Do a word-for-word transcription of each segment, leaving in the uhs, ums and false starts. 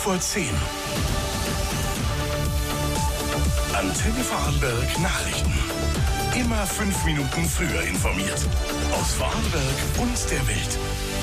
vor zehn. Antenne Vorarlberg Nachrichten. Immer fünf Minuten früher informiert. Aus Vorarlberg und der Welt.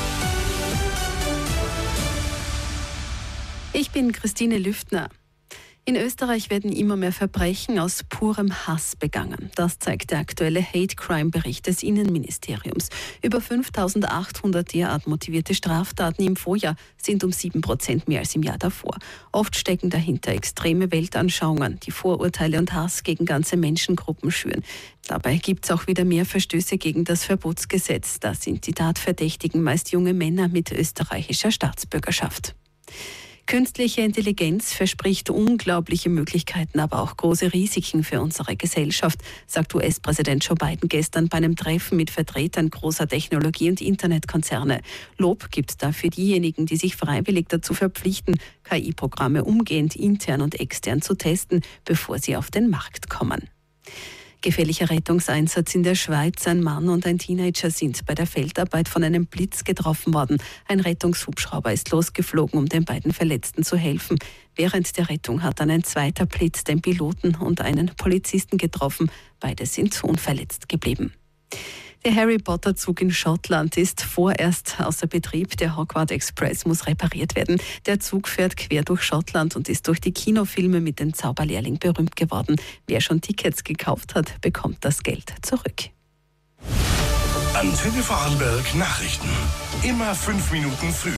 Ich bin Christine Lüftner. In Österreich werden immer mehr Verbrechen aus purem Hass begangen. Das zeigt der aktuelle Hate-Crime-Bericht des Innenministeriums. Über fünftausendachthundert derart motivierte Straftaten im Vorjahr sind um sieben Prozent mehr als im Jahr davor. Oft stecken dahinter extreme Weltanschauungen, die Vorurteile und Hass gegen ganze Menschengruppen schüren. Dabei gibt es auch wieder mehr Verstöße gegen das Verbotsgesetz. Da sind die Tatverdächtigen meist junge Männer mit österreichischer Staatsbürgerschaft. Künstliche Intelligenz verspricht unglaubliche Möglichkeiten, aber auch große Risiken für unsere Gesellschaft, sagt U S-Präsident Joe Biden gestern bei einem Treffen mit Vertretern großer Technologie- und Internetkonzerne. Lob gibt es dafür diejenigen, die sich freiwillig dazu verpflichten, K I-Programme umgehend intern und extern zu testen, bevor sie auf den Markt kommen. Gefährlicher Rettungseinsatz in der Schweiz. Ein Mann und ein Teenager sind bei der Feldarbeit von einem Blitz getroffen worden. Ein Rettungshubschrauber ist losgeflogen, um den beiden Verletzten zu helfen. Während der Rettung hat dann ein zweiter Blitz den Piloten und einen Polizisten getroffen. Beide sind unverletzt geblieben. Der Harry-Potter-Zug in Schottland ist vorerst außer Betrieb. Der Hogwarts Express muss repariert werden. Der Zug fährt quer durch Schottland und ist durch die Kinofilme mit dem Zauberlehrling berühmt geworden. Wer schon Tickets gekauft hat, bekommt das Geld zurück. Antenne Vorarlberg Nachrichten. Immer fünf Minuten früher.